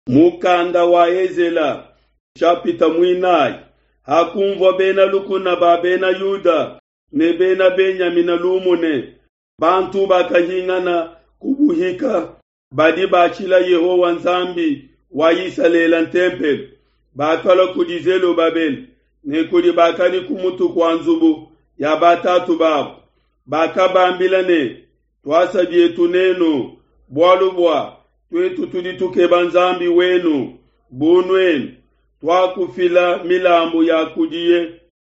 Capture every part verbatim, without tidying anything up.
mukanda wa Ezela chapita mwinai hakumva bena lukuna ba bena Yuda ne bena Benyamina lumune bantu bakahingana kubuhika badi bachila Yehowa nzambi wa Isalela ntempel bakala kudizelo babel ne kudi bakali kumutu kwa nzubu ya batatu babu bakabambilane twasabye tuneno bwalubwa twetu tudituke banzambi wenu bunwenu twakufila milambu ya kudiye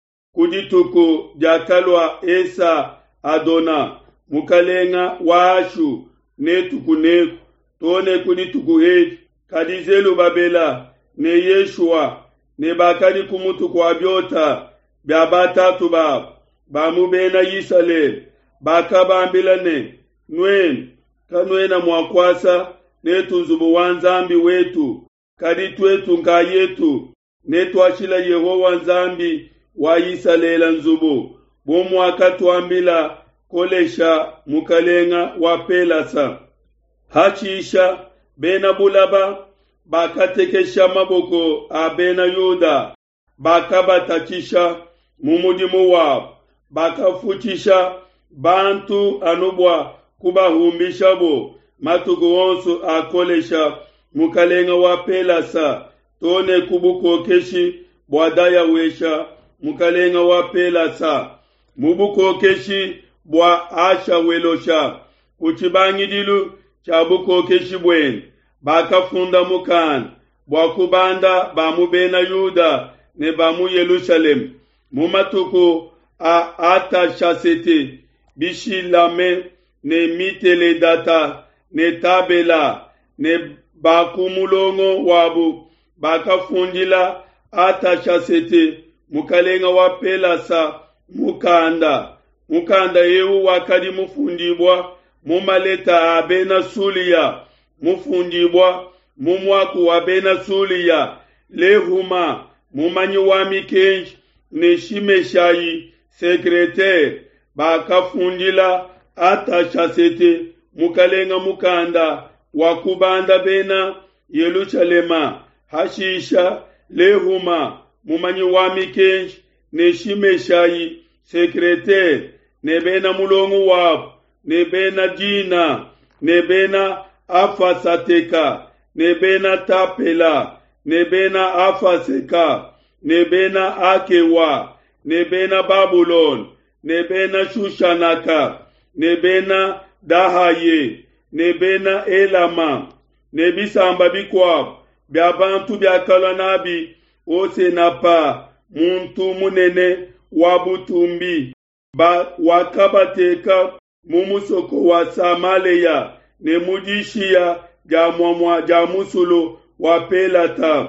kudituku jakalwa esa adona mukalenga washu netukuneku tone kudituku hedi kadizelu babela ne Yeshua ne bakali kumutu kwa byota bya batatu babu bamubena Yisale bakabambilane nwen kanwena mwakwasa netunzubu wanzambi wetu kadi twetu nga yetu netwashila Yehowa nzambi wa Isalela nzubu bomwaka twambila kolesha mukalenga wa pelasa hachisha bena bulaba bakatekesha maboko abena Yuda bakabatakisha mumudimu wabo bakafutisha bantu anubwa kubahumbisha bo matugo wonso akolesha mukalenga wa pelasa tone kubuko keshi bwadaya wesha mukalenga wa pelasa mubuko keshi bwa asha welosha kuchibangidilu chabuko keshi bwen bakafunda mukan bwa kubanda bamubena Yuda ne bamu Yerusalem mumatuko a atashasete bishilame ne mitele data ne tabela ne bakumulongo wabu bakafundila atashasete mukalenga wa pelasa mukanda mukanda yewu wakadi mufundibwa mumaleta abena suliya mufundibwa mumwaku wabena suliya lehuma mumanyi wa mikenji ne Shimeshayi sekretari bakafundila atashasete mukalenga mukanda wakubanda bena Yerusalema hashisha lehuma mumanyi wa mikenji ne Shimeshayi sekretari ne bena mulongo wabo ne bena Dina ne bena Afasateka ne bena Tapela ne bena Afaseka ne bena Akewa ne bena Babylon ne bena Shushanaka ne bena Dahaye ne bena Elama ne bisamba bikwab bya bantu bya kalanabi ose napa muntu munene wabutumbi ba wakabateka mumusoko wa Samaleya ne mujishia jamwamwa jamusulo wa pelata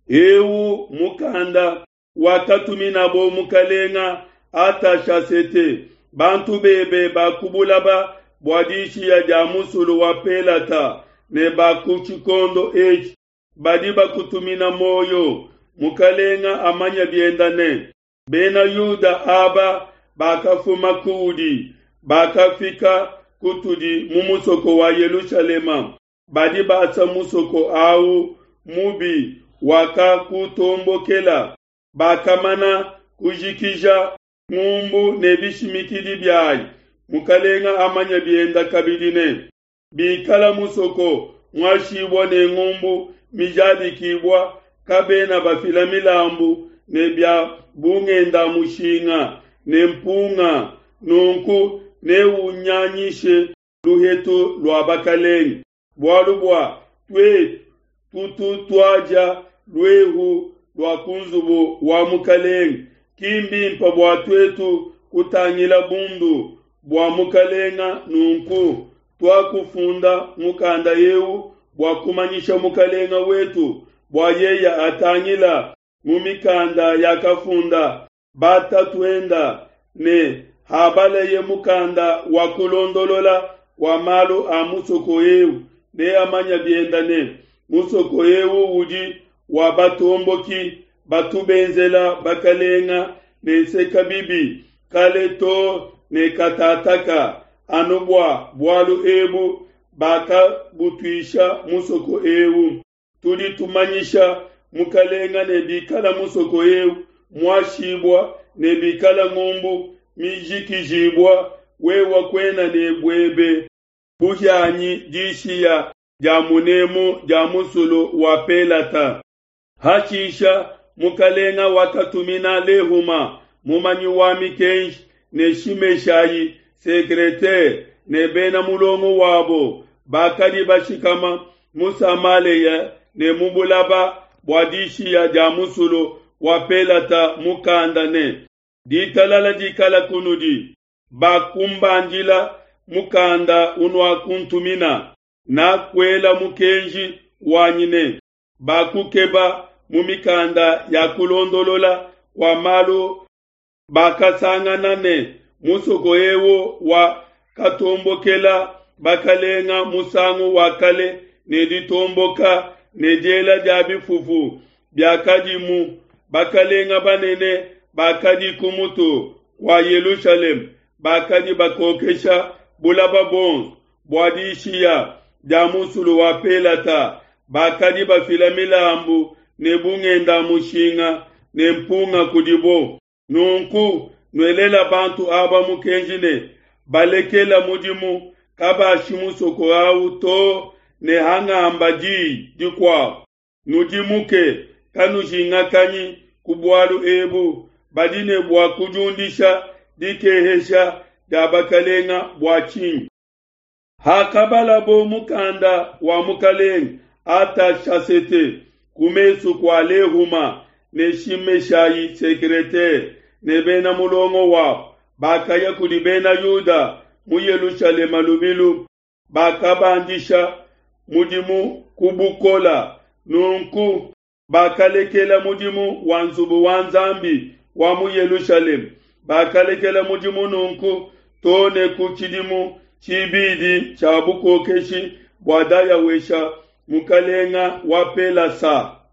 ewu mukanda wakatumina bo mukalenga atashasete bantu bebe bakubulaba bwadishia jamusulo wa pelata ne bakuchikondo echi badi bakutumina moyo mukalenga amanya biendane bena Yuda aba bakafuma kudi bakafika kutudi mumusoko wa Yerusalema badi basa musoko au mubi waka kutombokela bakamana kujikija ngumbu nebishimikidi byayi mukalenga amanya bienda kabidine bikala musoko mwashibwa ne ngumbu mijadi kibwa kabena bafila milambu nebya bungenda mushinga nempunga nunku ne unyanyishe luheto lwa bakalengi bwalubwa twe tutu twaja lwehu lwa kunzubu wa mukalengi kimbi mpa bwa twetu kutangila bundu bwa mukalenga nunku twakufunda mukanda yewu bwa kumanyisha mukalenga wetu bwa yeya atangila mumikanda yakafunda bata twenda ne habala ye mukanda wakulondolola wa malo amusoko yewu ne amanya biendane musoko yewu uji wa batomboki batubenzela bakalenga ne sekabibi kaleto ne katataka anubwa bwalu ebu baka butuisha musoko ewu tudi tumanyisha mukalenga ne bikala musoko yewu mwashibwa ne bikala ngombu mijikijibwa wewa kwena ne bwebe buhyanyi jishiya jamunemu jamusulo wapelata hachisha mukalenga wakatumina lehuma mumanyi wami kenshi ne shimeshayi sekretari ne bena mulongo wabo bakari bashikama musamaleya ne mubulaba bwadishi ya jamusulo wapelata mukandane ditalala dikala kunudi bakumbanjila mukanda unwa kuntumina na kwela mukenji wanyine bakukeba mumikanda ya kulondolola kwa malo bakasanganane musogoyewo wa katombokela bakalenga musangu wakale neditomboka nejela jabifufu byakadimu bakalenga banene bakadi kumuto kwa Yerusalem bakadi bakokesha bulaba bon bwadishiya jamusulu wapelata bakadi bafilamila ambu nebungenda mushinga nempunga kudibo nunku nwelela bantu aba mukenjine balekela mudimu kaba shimusoko au to ne hanga ambaji dikwa nudimuke kanushinga kanyi kubwalu ebu badine bwa kujundisha dikehesha dabakalenga bwachin hakabala bo mukanda wa mukalenga ata shasete kumesu kwa lehuma ne shimeshayi sekretari ne bena mulongo wa bakaya kudibena Yuda mu Yerusalem lubilu bakabandisha mudimu kubukola nunku bakalekela mudimu wanzubu wanzambi wa mu Yerusalem bakalekela mudimu nunku tone kuchidimu chibidi chabukokeshi bwadaya wesha mukalenga wapela sa